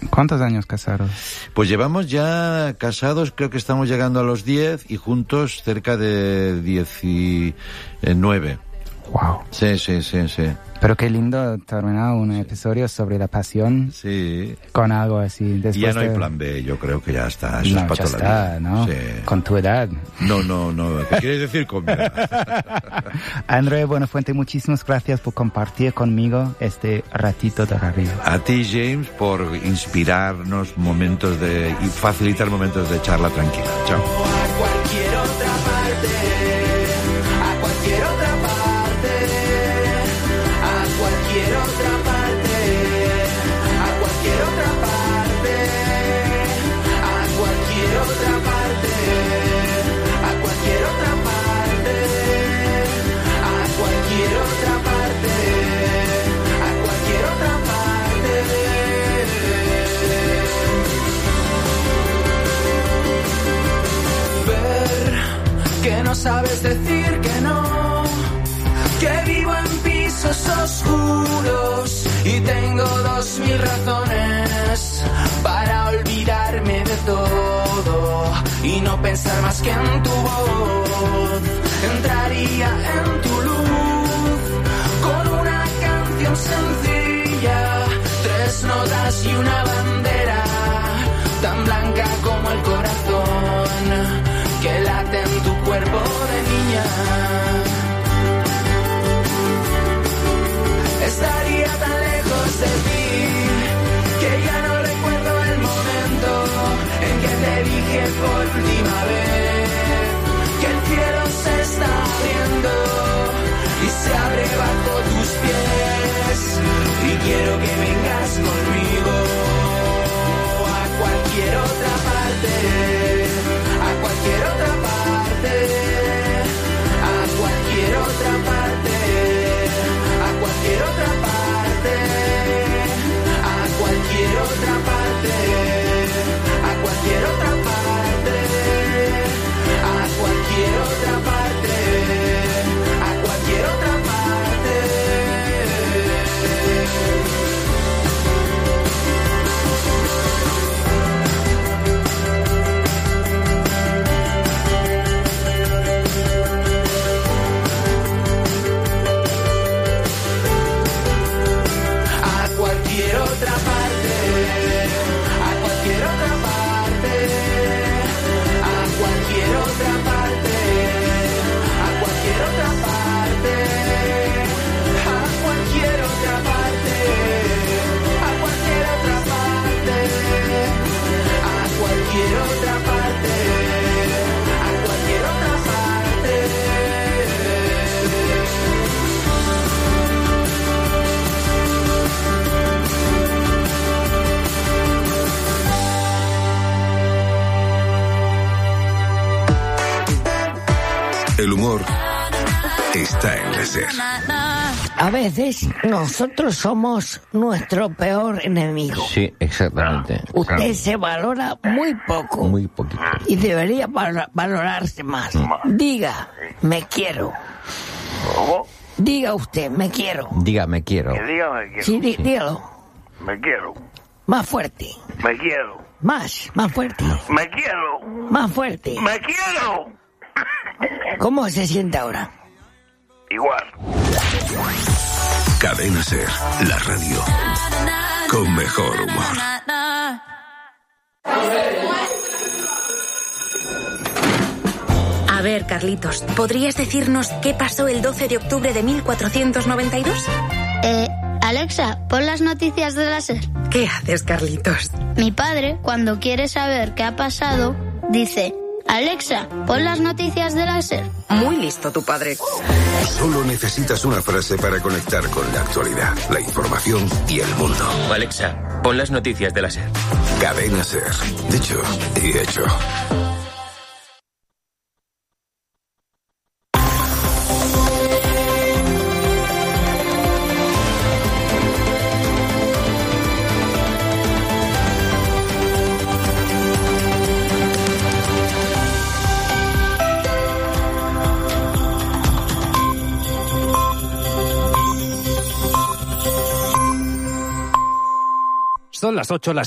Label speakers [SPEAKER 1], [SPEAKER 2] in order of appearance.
[SPEAKER 1] ¿Cuántos años casados?
[SPEAKER 2] Pues llevamos ya casados, creo que estamos llegando a los 10 y juntos cerca de 19.
[SPEAKER 1] Wow.
[SPEAKER 2] Sí.
[SPEAKER 1] Pero qué lindo terminar un episodio sobre la pasión.
[SPEAKER 2] Sí.
[SPEAKER 1] Con algo así. Después
[SPEAKER 2] ya no hay plan B, yo creo que ya está. Eso
[SPEAKER 1] no,
[SPEAKER 2] es para
[SPEAKER 1] ya
[SPEAKER 2] toda la vida.
[SPEAKER 1] ¿no?
[SPEAKER 2] Sí.
[SPEAKER 1] Con tu edad.
[SPEAKER 2] No. ¿Qué quieres decir con mi edad?
[SPEAKER 1] André Buenafuente, muchísimas gracias por compartir conmigo este ratito de radio.
[SPEAKER 2] A ti, James, por inspirarnos y facilitar momentos de charla tranquila. Chao.
[SPEAKER 3] A cualquier otra parte, a cualquier otra parte, a cualquier otra parte, a cualquier otra parte, a cualquier otra parte, a cualquier otra parte, a cualquier otra parte, a cualquier otra parte. Ver que no sabes decir que no, que vivo en pisos oscuros y tengo 2000 razones para olvidarme de todo y no pensar más que en tu voz. Entraría en tu luz con una canción sencilla, 3 notas y una bandera tan blanca como el corazón que late en tu cuerpo de niña. Estaría tan lejos de ti que ya no recuerdo el momento en que te dije por última vez que el cielo se está abriendo y se abre bajo tus pies y quiero que vengas conmigo a cualquier otra parte, a cualquier otra parte, a cualquier otra parte, a cualquier otra parte, a cualquier otra parte, a cualquier otra parte, a cualquier otra parte, a cualquier otra parte. Cualquier otra parte, a cualquier otra parte, a cualquier otra parte, a cualquier otra parte, a cualquier otra parte, a cualquier otra parte, a cualquier otra parte, a cualquier otra parte.
[SPEAKER 4] El humor está en la SER.
[SPEAKER 5] A veces nosotros somos nuestro peor enemigo.
[SPEAKER 6] Sí, exactamente.
[SPEAKER 5] Usted
[SPEAKER 6] Claro.
[SPEAKER 5] se valora muy poco.
[SPEAKER 6] Muy poquito.
[SPEAKER 5] Y debería valorarse más. Diga, me quiero. Diga usted, me quiero.
[SPEAKER 6] Diga, me quiero.
[SPEAKER 7] Que diga me quiero.
[SPEAKER 5] Sí, dígalo.
[SPEAKER 7] Me quiero.
[SPEAKER 5] Más fuerte.
[SPEAKER 7] Me quiero.
[SPEAKER 5] Más fuerte.
[SPEAKER 7] Me quiero.
[SPEAKER 5] Más fuerte.
[SPEAKER 7] Me quiero.
[SPEAKER 5] ¿Cómo se siente ahora?
[SPEAKER 7] Igual.
[SPEAKER 4] Cadena SER, la radio con mejor humor.
[SPEAKER 8] A ver, Carlitos, ¿podrías decirnos qué pasó el 12 de octubre de 1492?
[SPEAKER 9] Alexa, pon las noticias de la SER.
[SPEAKER 8] ¿Qué haces, Carlitos?
[SPEAKER 9] Mi padre, cuando quiere saber qué ha pasado, dice: Alexa, pon las noticias de la SER.
[SPEAKER 8] Muy listo tu padre.
[SPEAKER 4] Solo necesitas una frase para conectar con la actualidad, la información y el mundo.
[SPEAKER 10] Alexa, pon las noticias de la SER.
[SPEAKER 4] Cadena SER. Dicho y hecho.
[SPEAKER 11] Son las 8, las